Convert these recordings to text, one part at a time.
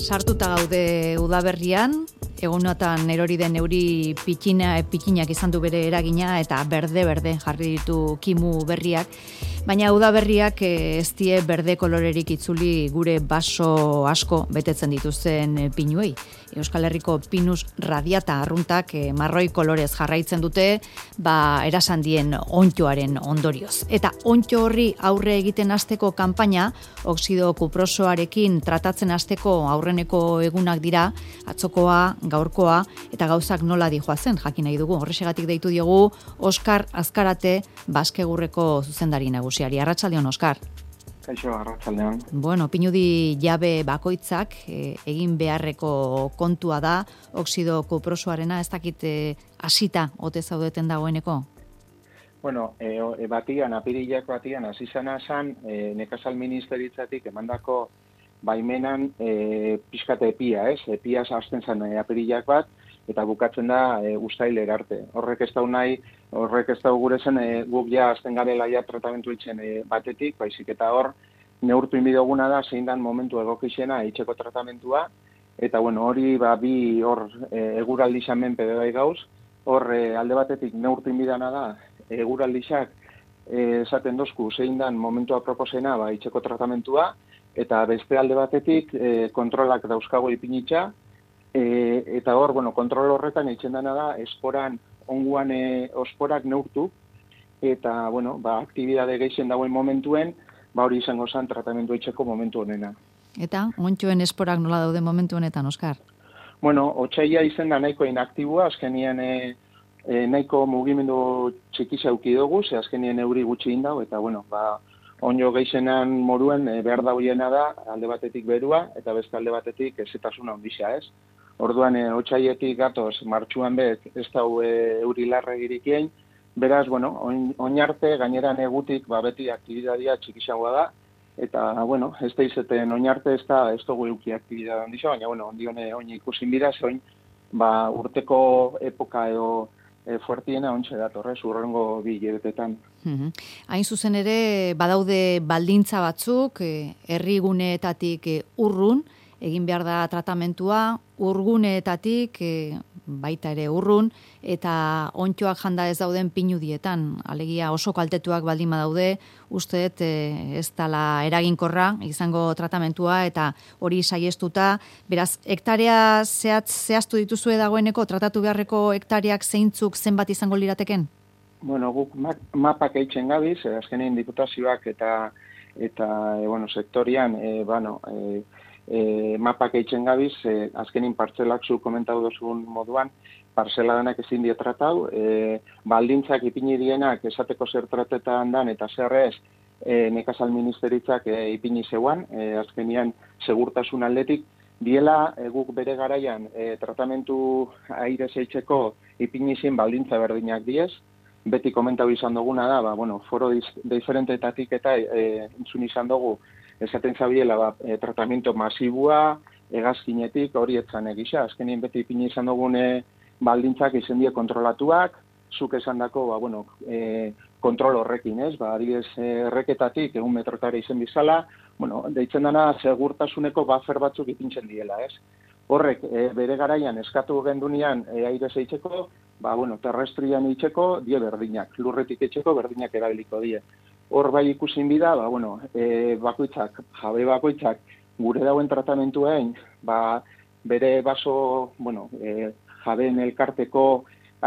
Sartuta gaude udaberrian, egunotan erori den euri pikinak izan du bere eragina eta berde jarri ditu kimu berriak, baina udaberriak ez die berde kolorerik itzuli gure baso asko betetzen dituzten pinuei. Euskal Herriko Pinus radiata arruntak marroi kolorez jarraitzen dute, erasandien ontxoaren ondorioz. Eta ontxo horri aurre egiten hasteko kanpaina, oxido kuprosoarekin tratatzen hasteko aurreneko egunak dira, atzokoa, gaurkoa, eta gauzak nola dijoazen, jakin nahi dugu. Horrexegatik deitu diogu Oskar Azkarate Baskegurreko zuzendari nagusiari. Arratsaldeon, Oskar. Kaixo, arratsaldeon. Bueno, pinudi jabe bakoitzak egin beharreko kontua da, oxido kuprosoarena, ez dakit hasita ote zaudeten dagoeneko? Bueno, apirilak batian hasi zana zan, nekazal ministeritzatik emandako baimenan pixkate epia, ez? Epia hasten zen apirilak bat, eta bukatzen da uztailera arte. Horrek ez dau gure zen guk ja azten garela ja tratamentu itzen batetik, baizik eta hor neurtu inbidoguna da zein dan momentu egokixena itxeko tratamentua, eta bueno, hori bi hor eguraldi xamen pedai gauz, hor alde batetik neurtu inbidana da eguraldixak esaten dozku zein dan momentu aproposena itxeko tratamentua, eta beste alde batetik kontrolak dauzkago ipinitxa, eta hor, kontrol horretan eitzen dena da, esporan onguan osporak neurtu, eta, aktibidade gehien dagoen momentuen, hori izango zen tratamendu eitzeko momentu honena. Eta, ontxoen esporak nola daude momentu honetan, Oskar? Otsaila izen da nahiko inaktibua, azkenien nahiko mugimendu txikiza auki dugu, ze azkenien euri gutxi indau, eta, onjo gehienan moruen behar dauiena da, alde batetik berua, eta beste alde batetik ezetasuna ondisa, ez? Orduan, otsaietik gatoz, martxuan ez dau euri larregirikien, beraz, oinarte, gainera negutik, beti aktibidadia txikisagoa da, eta, ez da izeten oinarte ez dugu euki aktibidadia ondisa, baina, ondione oin ikusin bira, zein, urteko epoka edo fuertiena ontsa datorrez, urrengo 2 hilabetetan. Hain zuzen ere, badaude baldintza batzuk, herriguneetatik urrun, egin behar da tratamentua, urguneetatik baita ere urrun, eta ontxoak janda ez dauden pinudietan, alegia oso kaltetuak baldin badaude, usteet ez dala eraginkorra izango tratamentua, eta hori saiestuta, beraz, hektarea zehaztu dituzue dagoeneko, tratatu beharreko hektareak zeintzuk zenbat izango lirateken? Guk mapak eitzen gabiz, azkenein diputazioak eta sektorian, mapak eitzen gabiz, azkenin partzelak zu komentatu dozun moduan, partzela denak ezin die tratau, baldintzak ipini dienak esateko zer tratetan dan eta zerrez nekazal ministeritzak ipini zeuan, azkenian segurtasun aldetik, diela guk bere garaian tratamentu aire zeitzeko ipini zien baldintza berdinak diez, beti komentau izan duguna da, foro diferentetatik eta entzun izan dugu, esaten zabiela, tratamiento masibua, hegazkinetik, hori etzan egisa. Azkenien beti ipini izan dugune baldintzak izen die kontrolatuak, zuk esan dako, kontrol horrekin, ez? Adibidez, erreketatik, 1 metrotara izen bizala, deitzen dana segurtasuneko buffer batzuk ipintzen diela, ez? Horrek, bere garaian eskatu gendunean aire zeitzeko, terrestrian itxeko, die berdinak, lurretik etxeko berdinak erabiliko die. Hor bai ikusin bida, jabe bakoitzak gure dauen tratamentuein, bere baso, jabeen elkarteko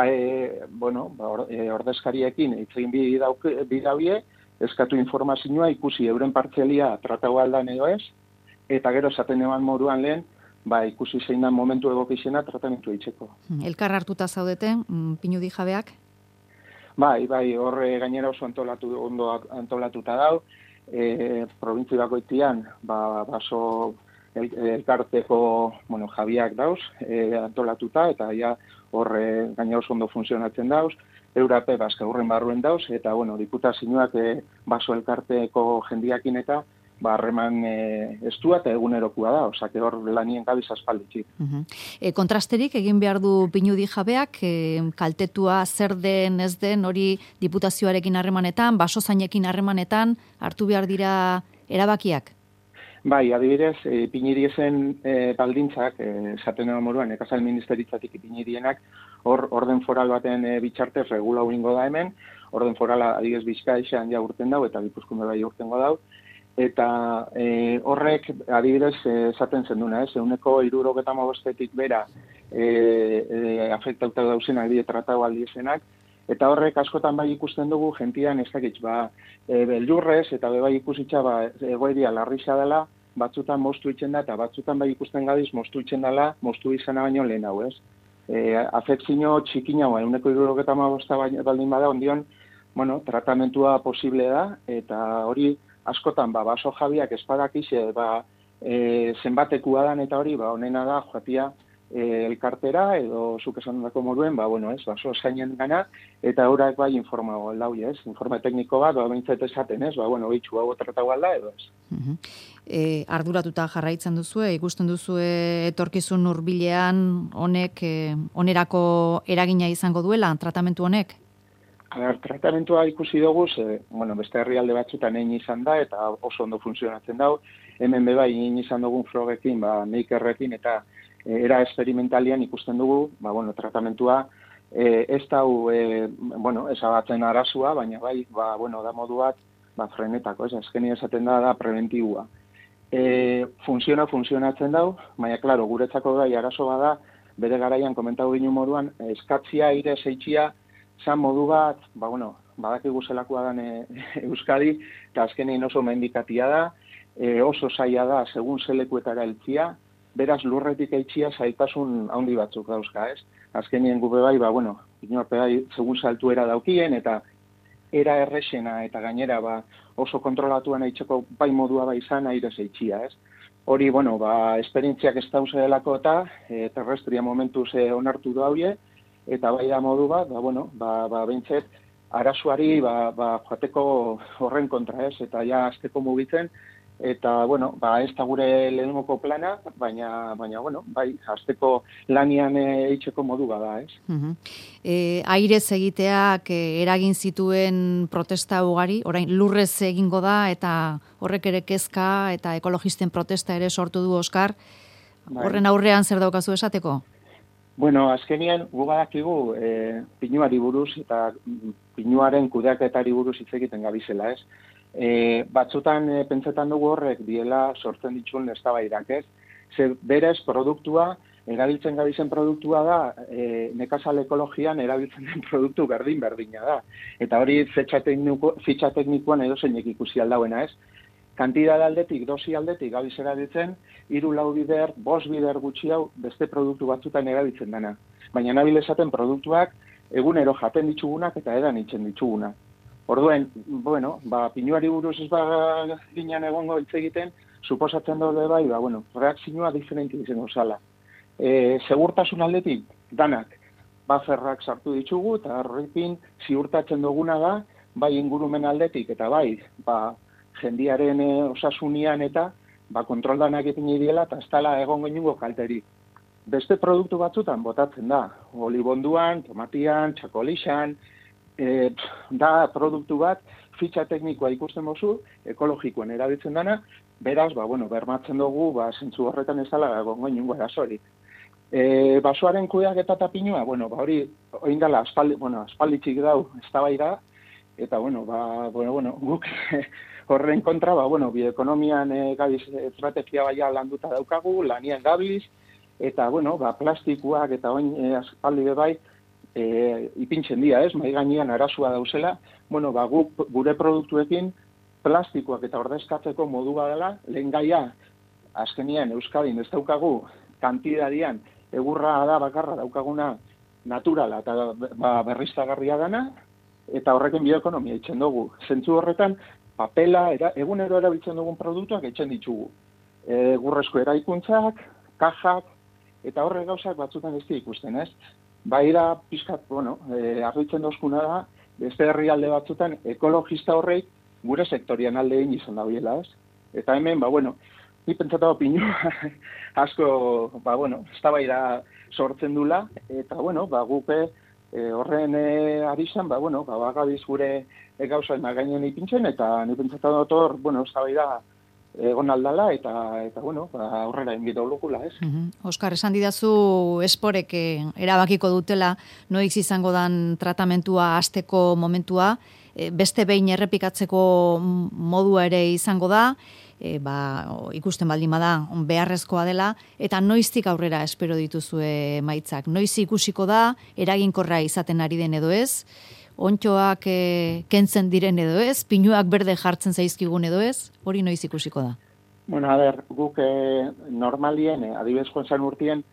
ordezkariekin itzegin bidauie, eskatu informazioa ikusi euren partzelia tratau aldan edo ez, eta gero esaten eman moduan lehen, ikusi zein da momentu egokizena tratamentu eitzeko. Elkar hartuta zaudeten, pinudi jabeak? Bai, horre gainera oso ondo antolatuta dau, probintzi bakoitzian, baso elkarteko, jabiak dauz, antolatuta, eta horre gainera oso ondo funtzionatzen dauz, Eurape Baskegurren barruen dauz, eta, diputazioak baso elkarteko jendiakin eta, harreman estua eta egunerokua da, osake hor lanien gabiz aspalditxik. Kontrasterik egin behar du pinudi jabeak, kaltetua zer den ez den hori diputazioarekin harremanetan, basozainekin harremanetan, hartu behar dira erabakiak? Bai, adibidez, ipiniriezen baldintzak, esaten edo moduan, nekazal ministeritzatik ipinirienak, hor orden foral baten bitxartez regula uringo da hemen, orden forala adibidez Bizkaixan ja urten dau, eta Gipuzkoan bai urtengo dau, eta horrek adibidez esaten zenduna, 175-tik bera afektauta dauzenak die tratau aldiezenak, eta horrek askotan bai ikusten dugu jentian ez dakit, beldurrez eta bai ikusitza egoeria larrisa dela, batzutan moztu itzen da, eta batzutan bai ikusten gabiz moztu itzen dela, moztu izana baino lehen hau, ez? Afekzio txikina, 175 baldin bada, ondion, bueno, tratamentua posible da, eta hori askotan, baso jabiak espadakize, zenbatekua dan, eta hori, onena da, joatia, elkartera, edo zuk esan dako moduen, baso zainen gana, eta horak bai informago aldau, ez? Informe tekniko bat, bintzat esaten, ez? Bitxu hau tratau alda, edo ez? Arduratuta jarraitzen duzue, ikusten duzue etorkizun hurbilean honek onerako eragina izango duela, tratamentu honek? Tratamentua ikusi dugu, beste herrialde batzutan egin izan da, eta oso ondo funtzionatzen dau, hemen bebai egin izan dugun frogekin, Makerrekin, eta era experimentalian ikusten dugu, tratamentua ez dau, ezabatzen arazua, baina bai, da modu bat, frenetako, ez, azkeni esaten da preventibua. Funtzionatzen dau, baina, klaro, guretzako gai arazo bada, bere garaian komentatu ginen moduan, eskatzia, aire, zeitzia, zan modu bat, badakigu zelakoa dan Euskadi, eta azkenein oso mendikatia da, oso zaila da, segun zelekuetara eltzia, beraz lurretik eitxia zaitasun handi batzuk dauzka, ez? Azkenien gube bai, inorpe bai, segun saltuera daukien, eta era errexena, eta gainera oso kontrolatuan eitzeko bai modua bai izan aire zeitxia, ez? Hori, esperientziak ez dauze delako eta terrestria momentuz onartu daude, eta bai da modu bat, behintzet, arazuari joateko horren kontra, ez? Eta ja azteko mugitzen, eta, ez da gure lehenoko plana, baina, bai, azteko lanian eitzeko modu bada, ez? Airez egiteak eragin zituen protesta ugari, orain lurrez egingo da, eta horrek ere kezka, eta ekologisten protesta ere sortu du, Oskar. Horren aurrean zer daukazu esateko? Azkenien, gugadakigu pinuari buruz, eta pinuaren kudeaketari buruz hitz egiten gabizela, ez? Batzutan pentsetan dugu horrek diela sortzen dituen eztabaidak, ez? Ze berez produktua, erabiltzen gabizen produktua da, nekazal ekologian erabiltzen den produktu berdina da. Eta hori fitxa teknikoan edo zeinek ikusi aldauena, ez? Kantidad aldetik, dosi aldetik gabiz erabiltzen, 3-4 bider, 5 bider gutxi hau beste produktu batzutan erabiltzen dana. Baina nabil esaten produktuak egunero jaten ditugunak eta edan itzen ditugunak. Orduen, pinuari buruz ez ginen egongo hitz egiten, suposatzen daude bai, reakzioa diferenti izango zala. Segurtasun aldetik, danak, bufferrak sartu ditugu, eta horrekin ziurtatzen duguna da, bai ingurumen aldetik, eta bai, jendiaren osasunian eta, kontroldanak egin dira, eta ez dela egongo inungo kalterik. Beste produktu batzutan botatzen da, olibonduan, tomatian, txakolixan, da produktu bat, fitxa teknikoa ikusten mozu, ekologikoan erabiltzen dana, beraz, bermatzen dugu, zentzu horretan ez dela egongo inungo arazorik. Basoaren kudeak eta pinua, hori, oindala, aspalditxik dau, ez da baira, eta, guk horren kontra, bioekonomian gabiz estrategia baia landuta daukagu, lanian gabiz, eta, plastikoak eta oin aspaldi bai, ipintzen dira, ez? Mai gainean arazua dauzela, gure produktuekin plastikoak eta ordezkatzeko modu badala, lehen gaia, azkenian Euskadin ez daukagu, kantidadian, egurra da bakarra daukaguna naturala eta berriztagarria dana, eta horrekin bioekonomia itzen dugu. Zentzu horretan, papela, egunero erabiltzen dugun produktuak itzen ditugu. Egurrezko eraikuntzak, kajak, eta horrek gauzak batzutan ez ikusten, ez? Baira, pixkat, argitzen dozkuna da, beste herrialde batzutan, ekologista horreik gure sektorian alde egin izan da biela, ez? Eta hemen, ni pentsatu pinua asko, ez da baira sortzen dula, eta, gupe horren ari zen, bagabiz gure gauza gainen ipintzen, eta ni pentsatu dut hor, ez da baira egon aldala eta bueno, aurrera inbido lukula, ez? Oskar, esan didazu esporek erabakiko dutela noiz izango dan tratamentua hasteko momentua, beste behin errepikatzeko modua ere izango da, ikusten baldin bada beharrezkoa dela, eta noiztik aurrera espero dituzue emaitzak. Noiz ikusiko da, eraginkorra izaten ari den edo ez, ontxoak kentzen diren edo ez, pinuak berde jartzen zaizkigun edo ez, hori noiz ikusiko da? Bueno, guk normalien, adibidezkoen zan urtien,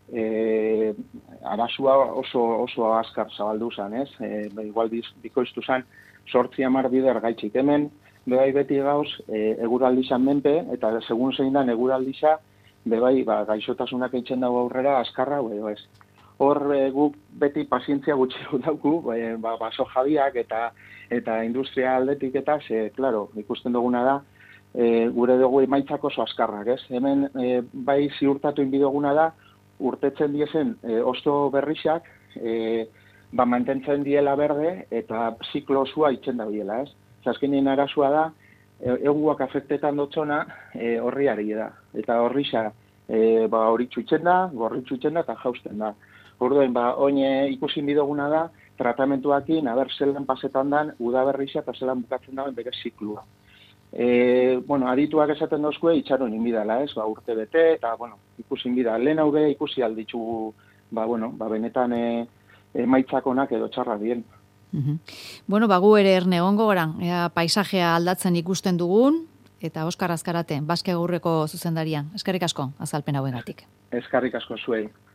abasua oso azkar zabaldu zan, ez? Igual bikoiztu zan, 8-10 bider gaitxik hemen, bebai beti gauz, eguraldizan menpe, eta segun zein dan eguraldiza, bebai gaixotasunak eitzen dago aurrera, azkarra, edo ez. Hor guk beti pazientzia gutxi dauku, baso jabiak eta industria aldetik eta, klaro, ikusten duguna da, gure dugu emaitzak oso azkarrak, ez? Hemen bai ziurtatu inbidoguna da, urtetzen diezen osto berrixak, mantentzen diela berde eta ziklo osua itzen da biela, ez? Azkenean arazua da, eguak afektetan dotzona horriari da. Eta horrixa horitxu itzen da, gorritxu itzen da eta jausten da. Orduen, oin ikusin bidoguna da, tratamentuakin, zelan pasetan dan, udaberrixa eta zelan bukatzen dagoen bere ziklua. Adituak esaten dozkue, itxaron inbidala, ez? Urte bete, eta, ikusin bida. Lehen hau be, ikusi alditzu, benetan maitzakonak edo txarra dien. Gu ere erne egongo gara, paisajea aldatzen ikusten dugun, eta Oskar Azkarate, Baske Gaurreko zuzendaria. Eskerrik asko, azalpen hauengatik. Eskerrik asko zuei.